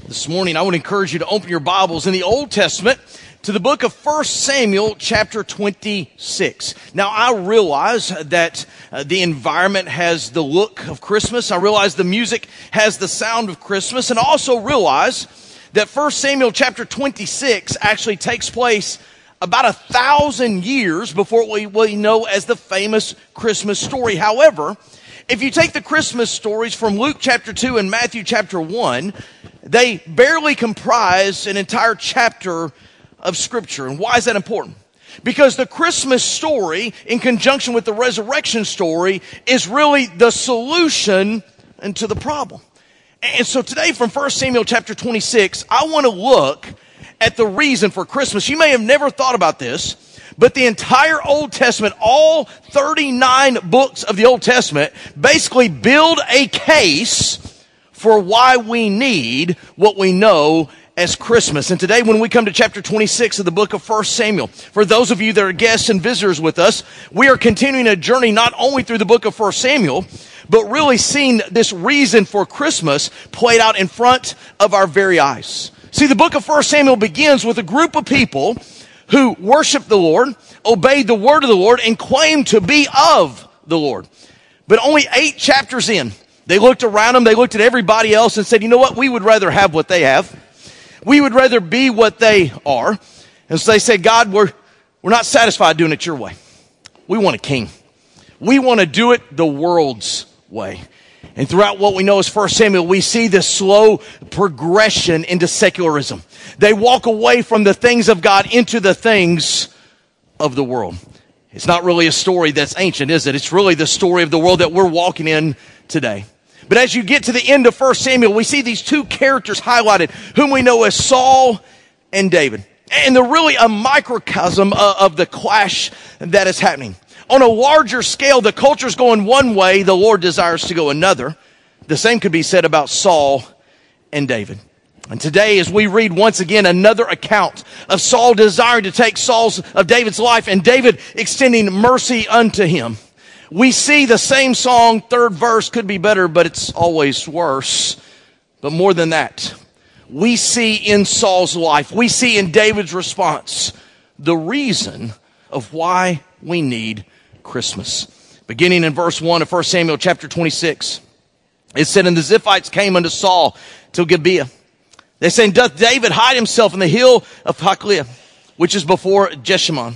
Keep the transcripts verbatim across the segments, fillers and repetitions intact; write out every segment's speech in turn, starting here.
This morning, I would encourage you to open your Bibles in the Old Testament to the book of First Samuel, chapter twenty-six. Now, I realize that uh, the environment has the look of Christmas. I realize the music has the sound of Christmas. And I also realize that First Samuel, chapter twenty-six, actually takes place about a thousand years before what we know as the famous Christmas story. However, if you take the Christmas stories from Luke chapter two and Matthew chapter one, they barely comprise an entire chapter of Scripture. And why is that important? Because the Christmas story, in conjunction with the resurrection story, is really the solution to the problem. And so today from First Samuel chapter twenty-six, I want to look at the reason for Christmas. You may have never thought about this, but the entire Old Testament, all thirty-nine books of the Old Testament, basically build a case for why we need what we know as Christmas. And today, when we come to chapter twenty-six of the book of First Samuel, for those of you that are guests and visitors with us, we are continuing a journey not only through the book of First Samuel, but really seeing this reason for Christmas played out in front of our very eyes. See, the book of First Samuel begins with a group of people who worshiped the Lord, obeyed the word of the Lord, and claimed to be of the Lord. But only eight chapters in, they looked around them, they looked at everybody else and said, you know what, we would rather have what they have. We would rather be what they are. And so they said, God, we're, we're not satisfied doing it your way. We want a king. We want to do it the world's way. And throughout what we know as First Samuel, we see this slow progression into secularism. They walk away from the things of God into the things of the world. It's not really a story that's ancient, is it? It's really the story of the world that we're walking in today. But as you get to the end of First Samuel, we see these two characters highlighted, whom we know as Saul and David. And they're really a microcosm of the clash that is happening. On a larger scale, the culture's going one way, the Lord desires to go another. The same could be said about Saul and David. And today, as we read once again another account of Saul desiring to take Saul's of David's life and David extending mercy unto him, we see the same song, third verse could be better, but it's always worse. But more than that, we see in Saul's life, we see in David's response, the reason of why we need Christmas. Beginning in verse one of First Samuel chapter twenty-six, it said, And the Ziphites came unto Saul to Gibeah. They said, Doth David hide himself in the hill of Hakliah, which is before Jeshimon?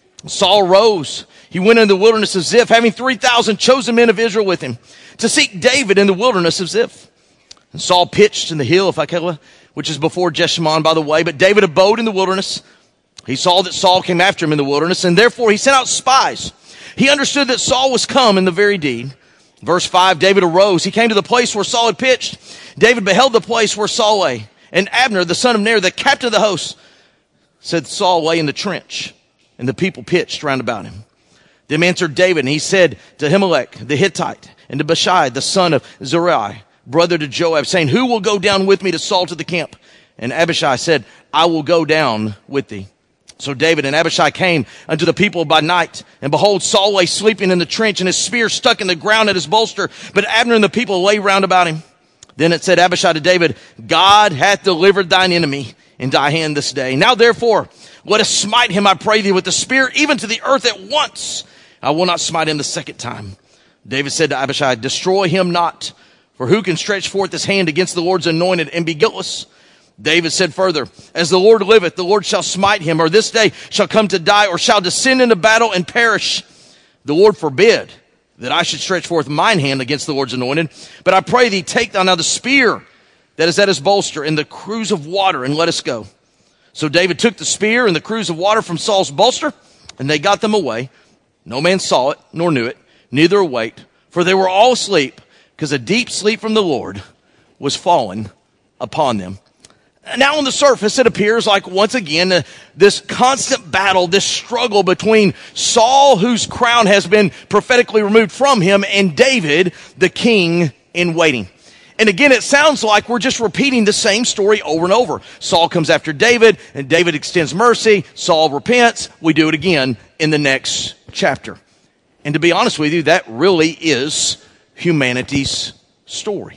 Saul rose. He went into the wilderness of Ziph, having three thousand chosen men of Israel with him, to seek David in the wilderness of Ziph. And Saul pitched in the hill of Hakliah, which is before Jeshimon, by the way. But David abode in the wilderness. He saw that Saul came after him in the wilderness, and therefore he sent out spies. He understood that Saul was come in the very deed. Verse five, David arose. He came to the place where Saul had pitched. David beheld the place where Saul lay. And Abner, the son of Ner, the captain of the host, said Saul lay in the trench, and the people pitched round about him. Then answered David, and he said to Ahimelech the Hittite, and to Bashai, the son of Zeruiah, brother to Joab, saying, Who will go down with me to Saul to the camp? And Abishai said, I will go down with thee. So David and Abishai came unto the people by night, and behold, Saul lay sleeping in the trench, and his spear stuck in the ground at his bolster. But Abner and the people lay round about him. Then it said Abishai to David, God hath delivered thine enemy into thy hand this day. Now therefore, let us smite him, I pray thee, with the spear, even to the earth at once. I will not smite him the second time. David said to Abishai, Destroy him not, for who can stretch forth his hand against the Lord's anointed and be guiltless? David said further, As the Lord liveth, the Lord shall smite him, or this day shall come to die, or shall descend into battle and perish. The Lord forbid that I should stretch forth mine hand against the Lord's anointed. But I pray thee, take thou now the spear that is at his bolster and the cruse of water, and let us go. So David took the spear and the cruse of water from Saul's bolster, and they got them away. No man saw it, nor knew it, neither awaked, for they were all asleep, because a deep sleep from the Lord was fallen upon them. Now on the surface, it appears like once again, uh, this constant battle, this struggle between Saul, whose crown has been prophetically removed from him, and David, the king in waiting. And again, it sounds like we're just repeating the same story over and over. Saul comes after David, and David extends mercy. Saul repents. We do it again in the next chapter. And to be honest with you, that really is humanity's story.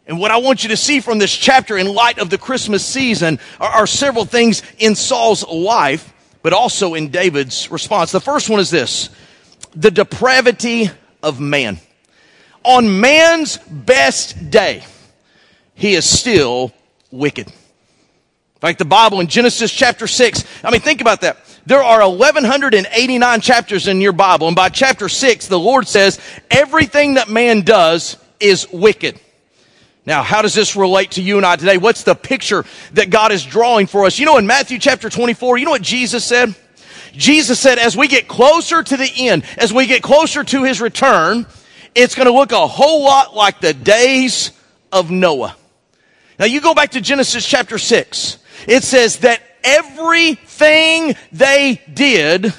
And what I want you to see from this chapter in light of the Christmas season are, are several things in Saul's life, but also in David's response. The first one is this: the depravity of man. On man's best day, he is still wicked. In fact, the Bible in Genesis chapter six, I mean, think about that. There are eleven eighty-nine chapters in your Bible, and by chapter six, the Lord says, everything that man does is wicked. Now, how does this relate to you and I today? What's the picture that God is drawing for us? You know, in Matthew chapter twenty-four, you know what Jesus said? Jesus said, as we get closer to the end, as we get closer to his return, it's going to look a whole lot like the days of Noah. Now, you go back to Genesis chapter six. It says that everything they did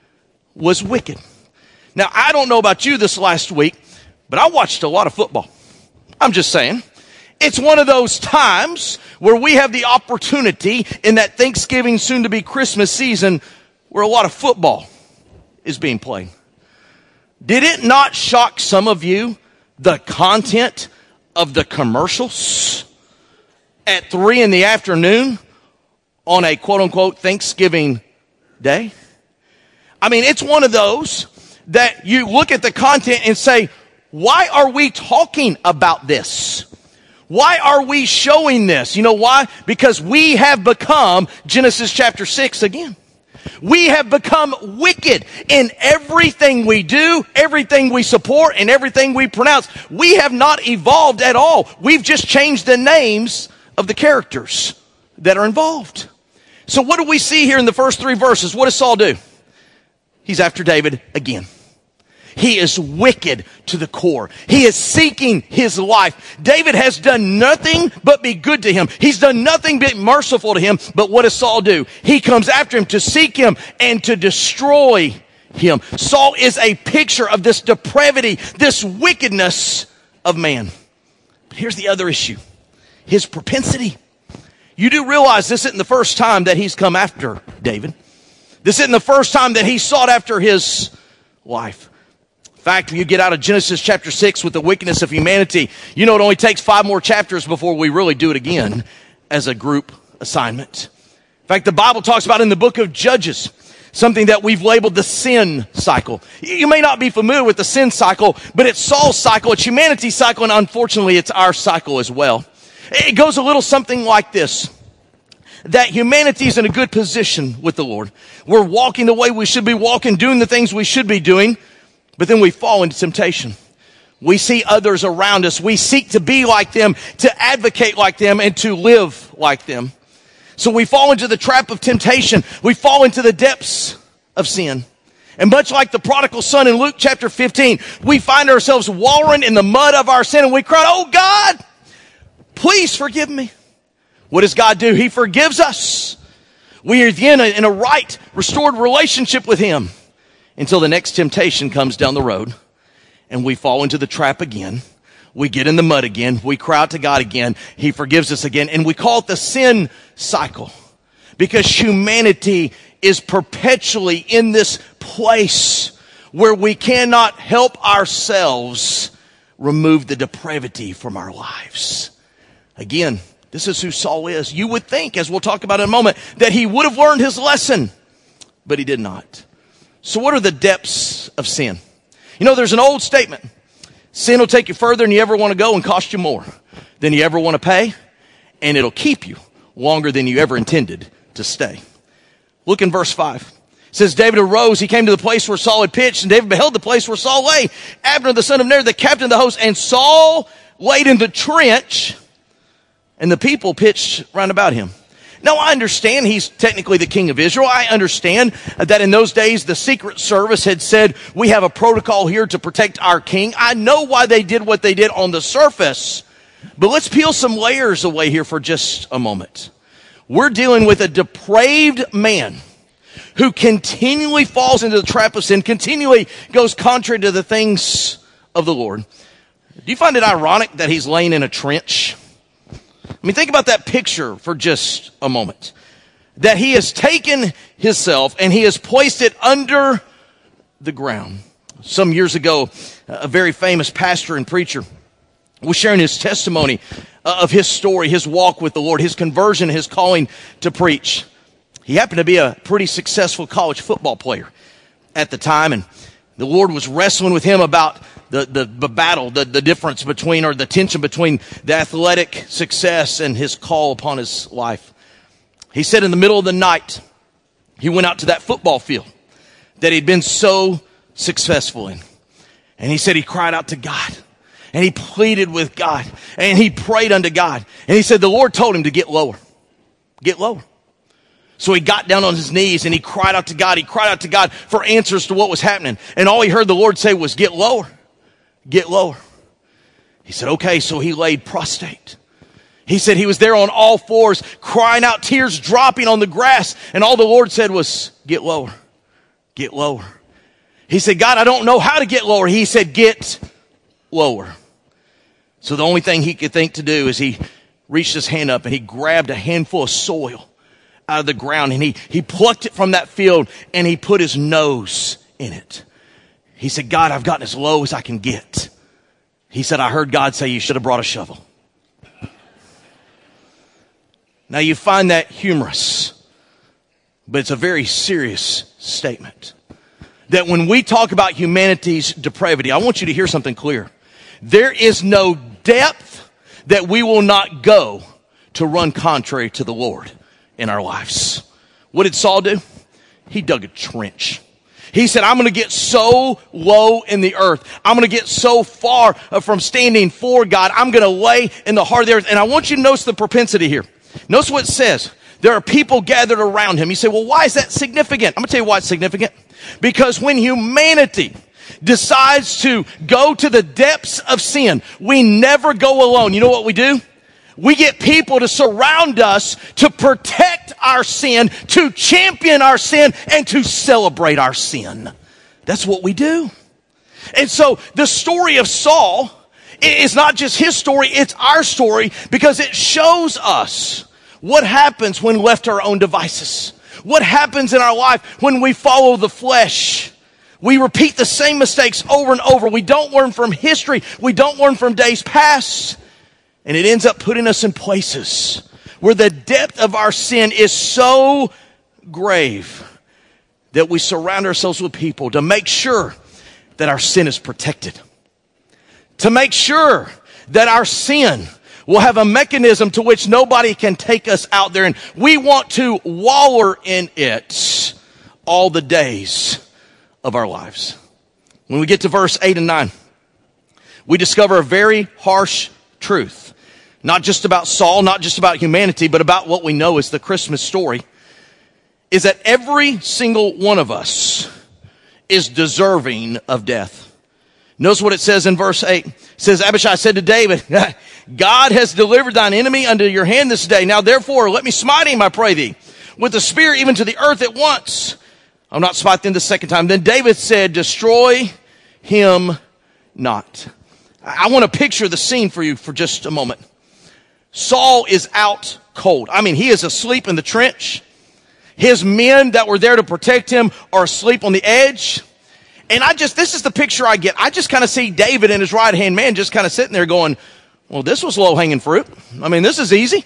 was wicked. Now, I don't know about you this last week, but I watched a lot of football. I'm just saying. It's one of those times where we have the opportunity in that Thanksgiving, soon to be Christmas season, where a lot of football is being played. Did it not shock some of you, the content of the commercials at three in the afternoon on a quote unquote Thanksgiving day? I mean, it's one of those that you look at the content and say, why are we talking about this? Why are we showing this? You know why? Because we have become Genesis chapter six again. We have become wicked in everything we do, everything we support, and everything we pronounce. We have not evolved at all. We've just changed the names of the characters that are involved. So what do we see here in the first three verses? What does Saul do? He's after David again. He is wicked to the core. He is seeking his life. David has done nothing but be good to him. He's done nothing but merciful to him. But what does Saul do? He comes after him to seek him and to destroy him. Saul is a picture of this depravity, this wickedness of man. But here's the other issue. His propensity. You do realize this isn't the first time that he's come after David. This isn't the first time that he sought after his life. In fact, when you get out of Genesis chapter six with the wickedness of humanity, you know it only takes five more chapters before we really do it again as a group assignment. In fact, the Bible talks about in the book of Judges something that we've labeled the sin cycle. You may not be familiar with the sin cycle, but it's Saul's cycle, it's humanity's cycle, and unfortunately it's our cycle as well. It goes a little something like this. That humanity is in a good position with the Lord. We're walking the way we should be walking, doing the things we should be doing. But then we fall into temptation. We see others around us. We seek to be like them, to advocate like them, and to live like them. So we fall into the trap of temptation. We fall into the depths of sin. And much like the prodigal son in Luke chapter fifteen, we find ourselves wallowing in the mud of our sin, and we cry, "Oh God, please forgive me." What does God do? He forgives us. We are then in a right, restored relationship with him. Until the next temptation comes down the road and we fall into the trap again. We get in the mud again. We cry out to God again. He forgives us again. And we call it the sin cycle because humanity is perpetually in this place where we cannot help ourselves remove the depravity from our lives. Again, this is who Saul is. You would think, as we'll talk about in a moment, that he would have learned his lesson, but he did not. So what are the depths of sin? You know, there's an old statement. Sin will take you further than you ever want to go and cost you more than you ever want to pay. And it'll keep you longer than you ever intended to stay. Look in verse five. It says, David arose, he came to the place where Saul had pitched, and David beheld the place where Saul lay. Abner, the son of Ner, the captain of the host, and Saul laid in the trench, and the people pitched round about him. Now, I understand he's technically the king of Israel. I understand that in those days, the Secret Service had said, we have a protocol here to protect our king. I know why they did what they did on the surface. But let's peel some layers away here for just a moment. We're dealing with a depraved man who continually falls into the trap of sin, continually goes contrary to the things of the Lord. Do you find it ironic that he's laying in a trench? I mean, think about that picture for just a moment. That he has taken himself and he has placed it under the ground. Some years ago, a very famous pastor and preacher was sharing his testimony uh, of his story, his walk with the Lord, his conversion, his calling to preach. He happened to be a pretty successful college football player at the time, and the Lord was wrestling with him about the, the, the battle, the, the difference between, or the tension between the athletic success and his call upon his life. He said in the middle of the night, he went out to that football field that he'd been so successful in. And he said he cried out to God. And he pleaded with God. And he prayed unto God. And he said the Lord told him to get lower. Get lower. So he got down on his knees and he cried out to God. He cried out to God for answers to what was happening. And all he heard the Lord say was, get lower. Get lower. He said, okay. So he laid prostrate. He said he was there on all fours, crying out, tears dropping on the grass. And all the Lord said was, get lower. Get lower. He said, God, I don't know how to get lower. He said, get lower. So the only thing he could think to do is he reached his hand up and he grabbed a handful of soil out of the ground, and he, he plucked it from that field and he put his nose in it. He said, God, I've gotten as low as I can get. He said, I heard God say you should have brought a shovel. Now you find that humorous, but it's a very serious statement. That when we talk about humanity's depravity, I want you to hear something clear. There is no depth that we will not go to run contrary to the Lord in our lives. What did Saul do? He dug a trench. He said, I'm going to get so low in the earth. I'm going to get so far from standing for God. I'm going to lay in the heart of the earth. And I want you to notice the propensity here. Notice what it says. There are people gathered around him. You say, well, why is that significant? I'm going to tell you why it's significant. Because when humanity decides to go to the depths of sin, we never go alone. You know what we do? We get people to surround us to protect our sin, to champion our sin, and to celebrate our sin. That's what we do. And so the story of Saul is not just his story, it's our story, because it shows us what happens when left to our own devices. What happens in our life when we follow the flesh. We repeat the same mistakes over and over. We don't learn from history. We don't learn from days past. And it ends up putting us in places where the depth of our sin is so grave that we surround ourselves with people to make sure that our sin is protected. To make sure that our sin will have a mechanism to which nobody can take us out there. And we want to wallow in it all the days of our lives. When we get to verse eight and nine, we discover a very harsh truth. Not just about Saul, not just about humanity, but about what we know as the Christmas story, is that every single one of us is deserving of death. Notice what it says in verse eight. It says, Abishai said to David, God has delivered thine enemy unto your hand this day. Now therefore, let me smite him, I pray thee, with the spear even to the earth at once. I'll not smite them the second time. Then David said, destroy him not. I want to picture the scene for you for just a moment. Saul is out cold. I mean, he is asleep in the trench. His men that were there to protect him are asleep on the edge. And I just, this is the picture I get. I just kind of see David and his right-hand man just kind of sitting there going, well, this was low-hanging fruit. I mean, this is easy.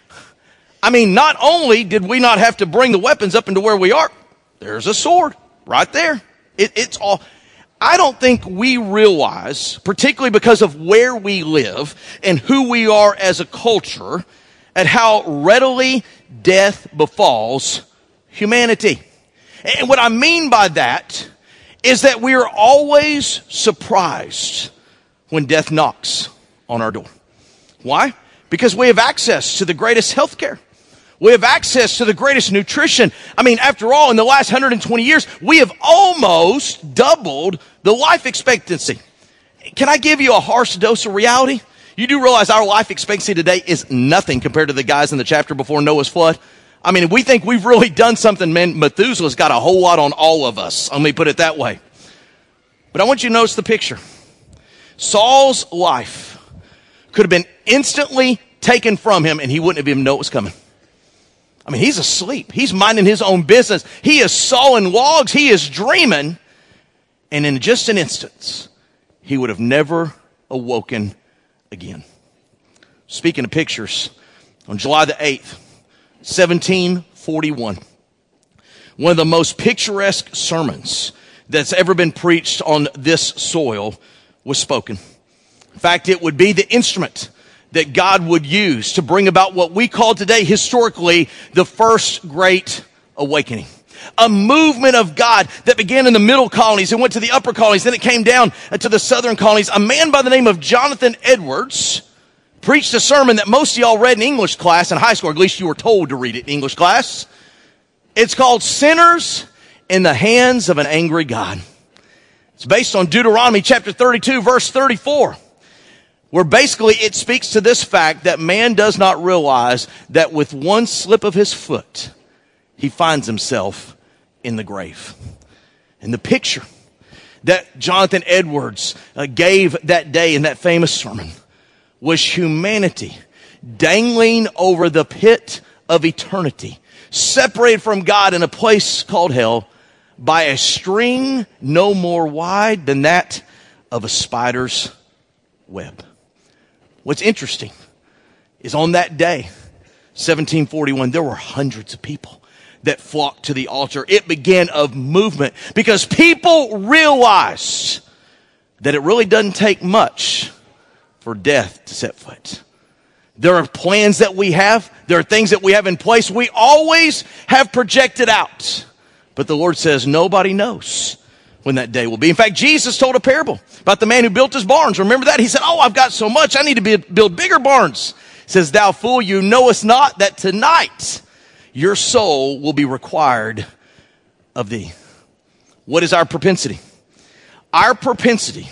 I mean, not only did we not have to bring the weapons up into where we are, there's a sword right there. It, it's all... I don't think we realize, particularly because of where we live and who we are as a culture, at how readily death befalls humanity. And what I mean by that is that we are always surprised when death knocks on our door. Why? Because we have access to the greatest health care. We have access to the greatest nutrition. I mean, after all, in the last one hundred twenty years, we have almost doubled the life expectancy. Can I give you a harsh dose of reality? You do realize our life expectancy today is nothing compared to the guys in the chapter before Noah's flood? I mean, we think we've really done something, man. Methuselah's got a whole lot on all of us. Let me put it that way. But I want you to notice the picture. Saul's life could have been instantly taken from him and he wouldn't have even known it was coming. I mean, he's asleep. He's minding his own business. He is sawing logs. He is dreaming. And in just an instant, he would have never awoken again. Speaking of pictures, on July the eighth, seventeen forty-one, one of the most picturesque sermons that's ever been preached on this soil was spoken. In fact, it would be the instrument that God would use to bring about what we call today, historically, the First Great Awakening. A movement of God that began in the middle colonies and went to the upper colonies. Then it came down to the southern colonies. A man by the name of Jonathan Edwards preached a sermon that most of y'all read in English class in high school, or at least you were told to read it in English class. It's called Sinners in the Hands of an Angry God. It's based on Deuteronomy chapter thirty-two, verse thirty-four, where basically it speaks to this fact that man does not realize that with one slip of his foot, he finds himself in the grave. And the picture that Jonathan Edwards uh, gave that day in that famous sermon was humanity dangling over the pit of eternity, separated from God in a place called hell by a string no more wide than that of a spider's web. What's interesting is on that day, seventeen forty-one, there were hundreds of people that flocked to the altar. It began a movement because people realized that it really doesn't take much for death to set foot. There are plans that we have. There are things that we have in place. We always have projected out. But the Lord says nobody knows when that day will be. In fact, Jesus told a parable about the man who built his barns. Remember that? He said, oh, I've got so much. I need to be, build bigger barns. He says, thou fool, you knowest not that tonight your soul will be required of thee. What is our propensity? Our propensity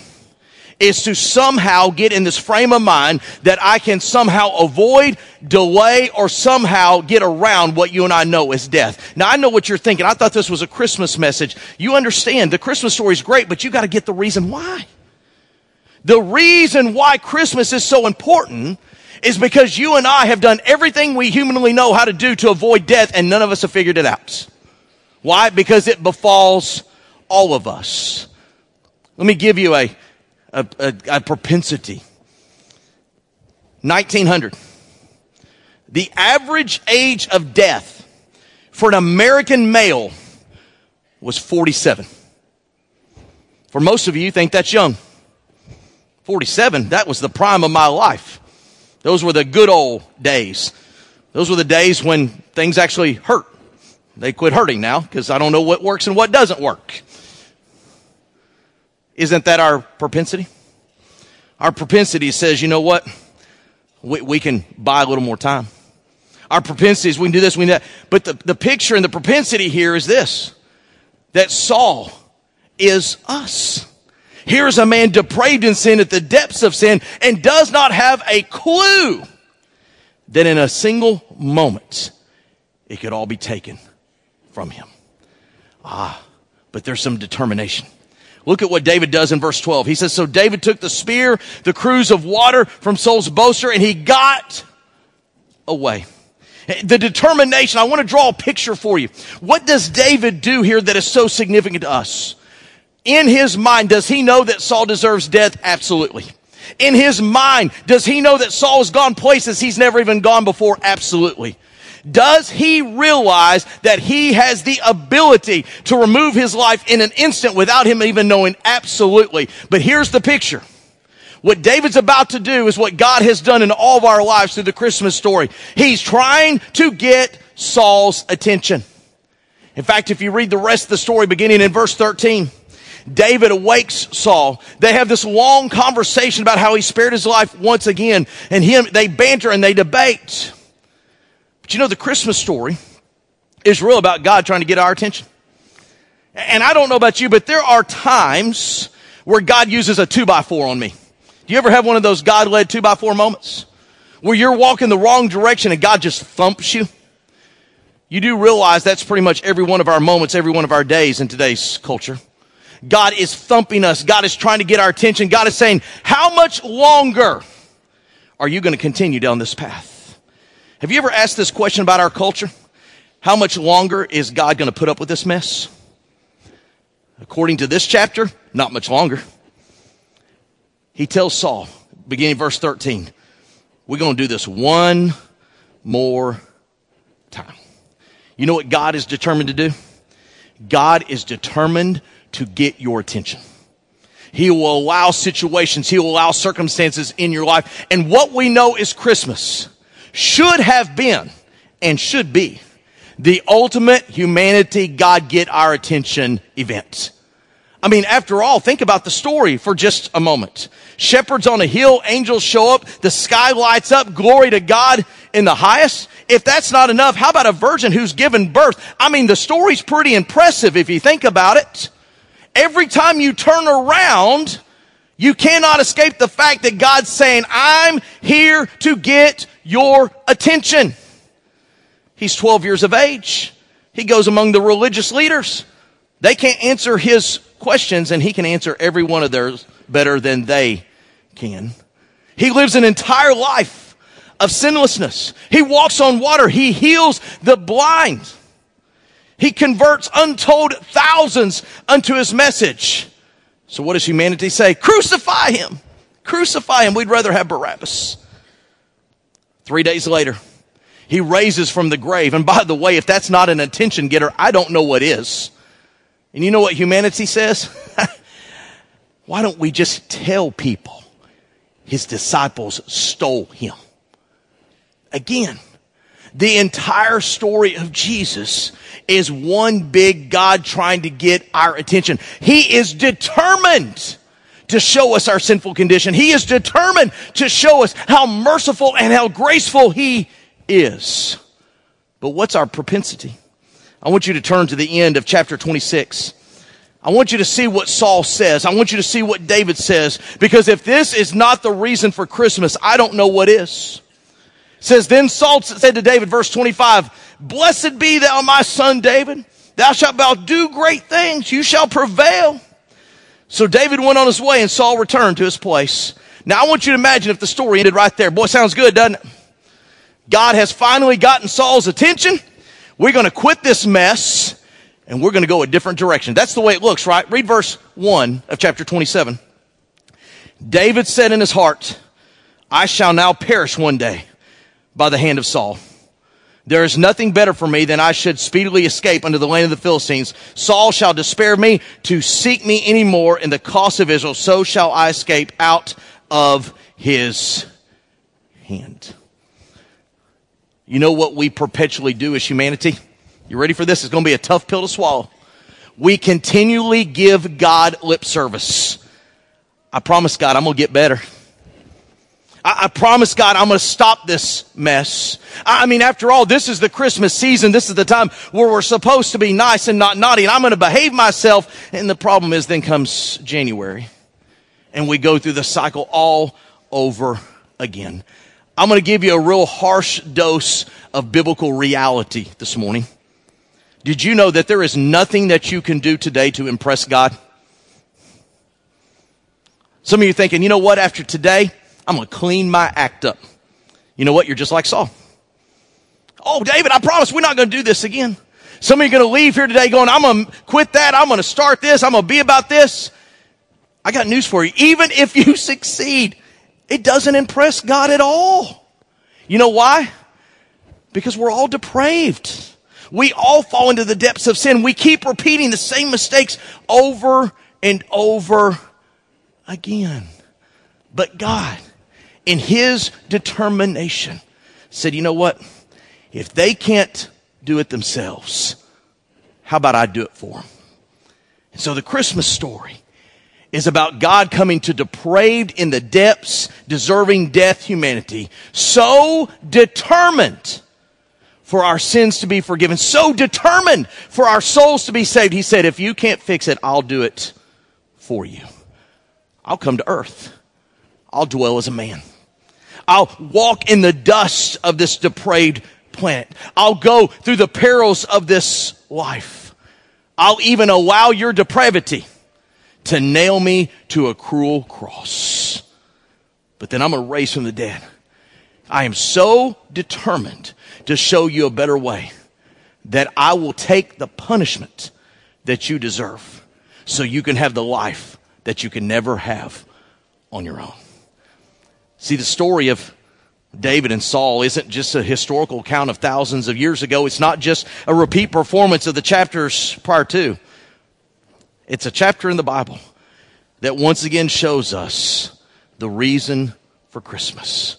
is to somehow get in this frame of mind that I can somehow avoid, delay, or somehow get around what you and I know as death. Now, I know what you're thinking. I thought this was a Christmas message. You understand, the Christmas story is great, but you got to get the reason why. The reason why Christmas is so important is because you and I have done everything we humanly know how to do to avoid death, and none of us have figured it out. Why? Because it befalls all of us. Let me give you a A, a, a propensity. nineteen hundred. The average age of death for an American male was forty-seven. For most of you, you think that's young. forty-seven, that was the prime of my life. Those were the good old days. Those were the days when things actually hurt. They quit hurting now because I don't know what works and what doesn't work. Isn't that our propensity? Our propensity says, you know what? We, we can buy a little more time. Our propensity is we can do this, we can do that. But the, the picture and the propensity here is this, that Saul is us. Here is a man depraved in sin at the depths of sin and does not have a clue that in a single moment it could all be taken from him. Ah, but there's some determination. Look at what David does in verse twelve. He says, so David took the spear, the cruse of water from Saul's boaster, and he got away. The determination, I want to draw a picture for you. What does David do here that is so significant to us? In his mind, does he know that Saul deserves death? Absolutely. In his mind, does he know that Saul has gone places he's never even gone before? Absolutely. Does he realize that he has the ability to remove his life in an instant without him even knowing? Absolutely. But here's the picture. What David's about to do is what God has done in all of our lives through the Christmas story. He's trying to get Saul's attention. In fact, if you read the rest of the story beginning in verse thirteen, David awakes Saul. They have this long conversation about how he spared his life once again. And him, they banter and they debate. But you know, the Christmas story is real about God trying to get our attention. And I don't know about you, but there are times where God uses a two by four on me. Do you ever have one of those God-led two by four moments where you're walking the wrong direction and God just thumps you? You do realize that's pretty much every one of our moments, every one of our days in today's culture. God is thumping us. God is trying to get our attention. God is saying, how much longer are you going to continue down this path? Have you ever asked this question about our culture? How much longer is God going to put up with this mess? According to this chapter, not much longer. He tells Saul, beginning verse thirteen. We're going to do this one more time. You know what God is determined to do? God is determined to get your attention. He will allow situations, he will allow circumstances in your life. And what we know is Christmas should have been and should be the ultimate humanity God get our attention event. I mean, after all, think about the story for just a moment. Shepherds on a hill, angels show up, the sky lights up, glory to God in the highest. If that's not enough, how about a virgin who's given birth? I mean, the story's pretty impressive if you think about it. Every time you turn around, you cannot escape the fact that God's saying, I'm here to get your attention. He's twelve years of age. He goes among the religious leaders. They can't answer his questions, and he can answer every one of theirs better than they can. He lives an entire life of sinlessness. He walks on water. He heals the blind. He converts untold thousands unto his message. So what does humanity say? Crucify him. Crucify him. We'd rather have Barabbas. Three days later, he raises from the grave. And by the way, if that's not an attention getter, I don't know what is. And you know what humanity says? Why don't we just tell people his disciples stole him? Again, the entire story of Jesus is one big God trying to get our attention. He is determined to show us our sinful condition. He is determined to show us how merciful and how graceful he is. But what's our propensity? I want you to turn to the end of chapter twenty-six. I want you to see what Saul says. I want you to see what David says. Because if this is not the reason for Christmas, I don't know what is. It says, then Saul said to David, verse twenty-five, blessed be thou, my son David. Thou shalt about do great things. You shall prevail. So David went on his way, and Saul returned to his place. Now I want you to imagine if the story ended right there. Boy, sounds good, doesn't it? God has finally gotten Saul's attention. We're going to quit this mess, and we're going to go a different direction. That's the way it looks, right? Read verse one of chapter twenty-seven. David said in his heart, I shall now perish one day by the hand of Saul. There is nothing better for me than I should speedily escape unto the land of the Philistines. Saul shall despair of me to seek me any more in the cause of Israel. So shall I escape out of his hand. You know what we perpetually do as humanity? You ready for this? It's going to be a tough pill to swallow. We continually give God lip service. I promise God I'm going to get better. I, I promise God I'm going to stop this mess. I, I mean, after all, this is the Christmas season. This is the time where we're supposed to be nice and not naughty. And I'm going to behave myself. And the problem is then comes January. And we go through the cycle all over again. I'm going to give you a real harsh dose of biblical reality this morning. Did you know that there is nothing that you can do today to impress God? Some of you are thinking, you know what, after today, I'm going to clean my act up. You know what? You're just like Saul. Oh, David, I promise we're not going to do this again. Some of you are going to leave here today going, I'm going to quit that. I'm going to start this. I'm going to be about this. I got news for you. Even if you succeed, it doesn't impress God at all. You know why? Because we're all depraved. We all fall into the depths of sin. We keep repeating the same mistakes over and over again. But God, in his determination, said, you know what? If they can't do it themselves, how about I do it for them? And so the Christmas story is about God coming to depraved in the depths, deserving death humanity, so determined for our sins to be forgiven, so determined for our souls to be saved. He said, if you can't fix it, I'll do it for you. I'll come to earth. I'll dwell as a man. I'll walk in the dust of this depraved planet. I'll go through the perils of this life. I'll even allow your depravity to nail me to a cruel cross. But then I'm going to raise from the dead. I am so determined to show you a better way that I will take the punishment that you deserve so you can have the life that you can never have on your own. See, the story of David and Saul isn't just a historical account of thousands of years ago. It's not just a repeat performance of the chapters prior to. It's a chapter in the Bible that once again shows us the reason for Christmas.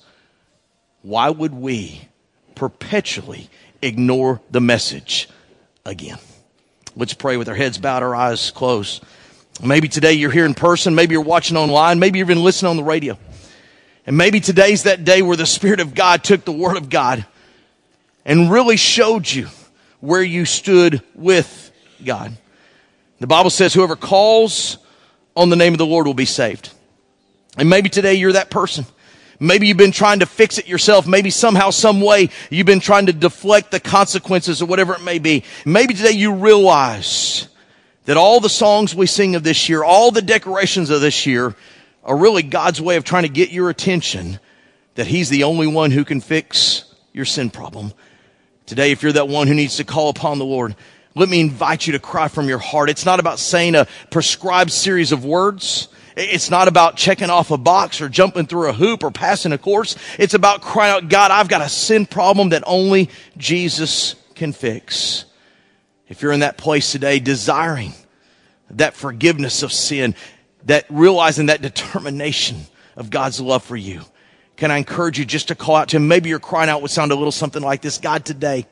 Why would we perpetually ignore the message again? Let's pray with our heads bowed, our eyes closed. Maybe today you're here in person. Maybe you're watching online. Maybe you're even listening on the radio. And maybe today's that day where the Spirit of God took the Word of God and really showed you where you stood with God. The Bible says whoever calls on the name of the Lord will be saved. And maybe today you're that person. Maybe you've been trying to fix it yourself. Maybe somehow, some way, you've been trying to deflect the consequences or whatever it may be. Maybe today you realize that all the songs we sing of this year, all the decorations of this year, are really God's way of trying to get your attention, that He's the only one who can fix your sin problem. Today, if you're that one who needs to call upon the Lord, let me invite you to cry from your heart. It's not about saying a prescribed series of words. It's not about checking off a box or jumping through a hoop or passing a course. It's about crying out, God, I've got a sin problem that only Jesus can fix. If you're in that place today, desiring that forgiveness of sin, that realizing that determination of God's love for you, can I encourage you just to call out to Him? Maybe your crying out would sound a little something like this. God, today,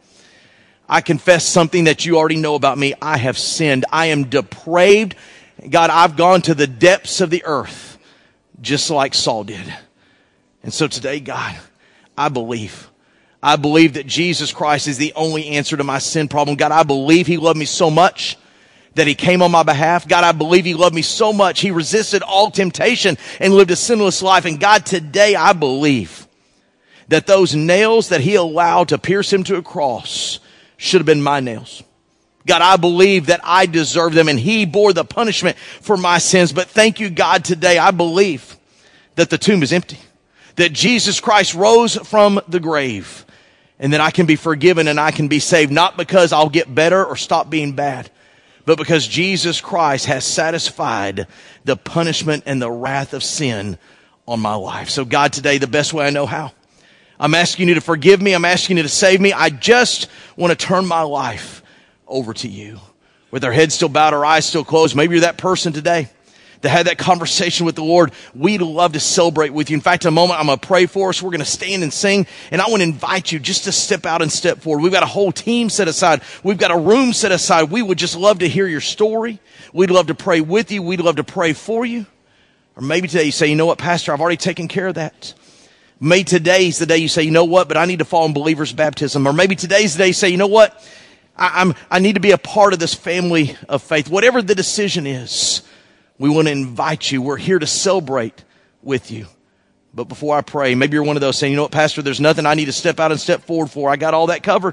I confess something that you already know about me. I have sinned. I am depraved. God, I've gone to the depths of the earth, just like Saul did. And so today, God, I believe. I believe that Jesus Christ is the only answer to my sin problem. God, I believe He loved me so much that He came on my behalf. God, I believe He loved me so much. He resisted all temptation and lived a sinless life. And God, today I believe that those nails that He allowed to pierce Him to a cross should have been my nails. God, I believe that I deserve them and He bore the punishment for my sins. But thank you, God, today I believe that the tomb is empty, that Jesus Christ rose from the grave, and that I can be forgiven and I can be saved, not because I'll get better or stop being bad, but because Jesus Christ has satisfied the punishment and the wrath of sin on my life. So God, today, the best way I know how, I'm asking you to forgive me. I'm asking you to save me. I just want to turn my life over to you. With our heads still bowed, our eyes still closed. Maybe you're that person today that had that conversation with the Lord. We'd love to celebrate with you. In fact, in a moment, I'm going to pray for us. We're going to stand and sing. And I want to invite you just to step out and step forward. We've got a whole team set aside. We've got a room set aside. We would just love to hear your story. We'd love to pray with you. We'd love to pray for you. Or maybe today you say, you know what, Pastor, I've already taken care of that. Maybe today's the day you say, you know what, but I need to fall in believer's baptism. Or maybe today's the day you say, you know what, I, I'm, I need to be a part of this family of faith. Whatever the decision is, we want to invite you. We're here to celebrate with you. But before I pray, maybe you're one of those saying, you know what, Pastor, there's nothing I need to step out and step forward for. I got all that covered.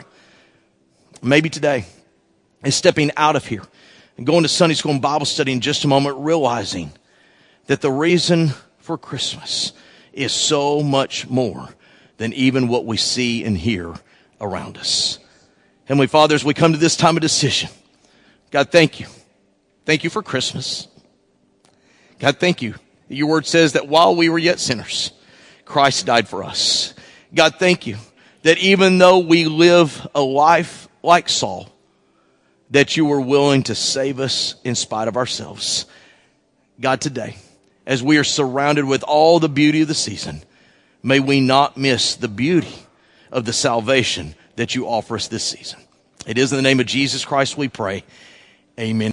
Maybe today is stepping out of here and going to Sunday school and Bible study in just a moment, realizing that the reason for Christmas is so much more than even what we see and hear around us. Heavenly Father, as we come to this time of decision, God, thank you. Thank you for Christmas. God, thank you. Your word says that while we were yet sinners, Christ died for us. God, thank you that even though we live a life like Saul, that you were willing to save us in spite of ourselves. God, today, as we are surrounded with all the beauty of the season, may we not miss the beauty of the salvation that you offer us this season. It is in the name of Jesus Christ we pray. Amen.